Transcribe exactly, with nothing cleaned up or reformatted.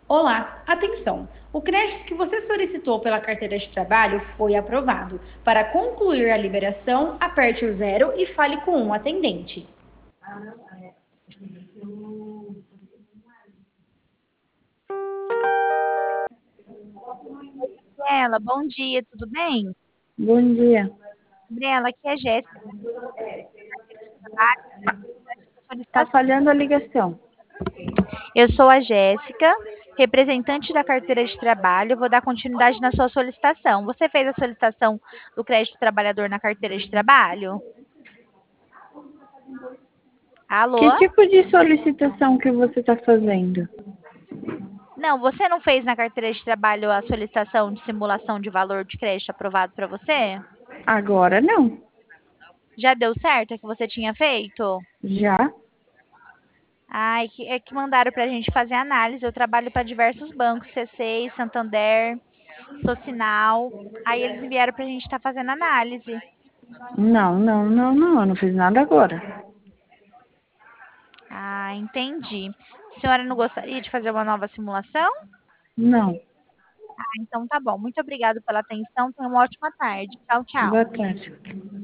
Olá, atenção! O crédito que você solicitou pela carteira de trabalho foi aprovado. Para concluir a liberação, aperte o zero e fale com um atendente. Gabriela, bom dia, tudo bem? Bom dia. Gabriela, aqui é a Jéssica, carteira de trabalho, essa Tá solicitação. falhando a ligação. Eu sou a Jéssica, representante da carteira de trabalho, vou dar continuidade na sua solicitação. Você fez a solicitação do crédito trabalhador na carteira de trabalho? Que Alô? tipo de solicitação que você está fazendo? Não, você não fez na carteira de trabalho a solicitação de simulação de valor de crédito aprovado para você? Agora não. Já deu certo a que você tinha feito? Já? Ai, que, é que mandaram para a gente fazer análise. Eu trabalho para diversos bancos, C seis, Santander, Socinal. Aí eles enviaram para a gente estar fazendo análise. Não, não, não, não. Eu não fiz nada agora. Ah, entendi. A senhora não gostaria de fazer uma nova simulação? Não. Ah, então tá bom. Muito obrigada pela atenção. Tenha uma ótima tarde. Tchau, tchau. Boa tarde.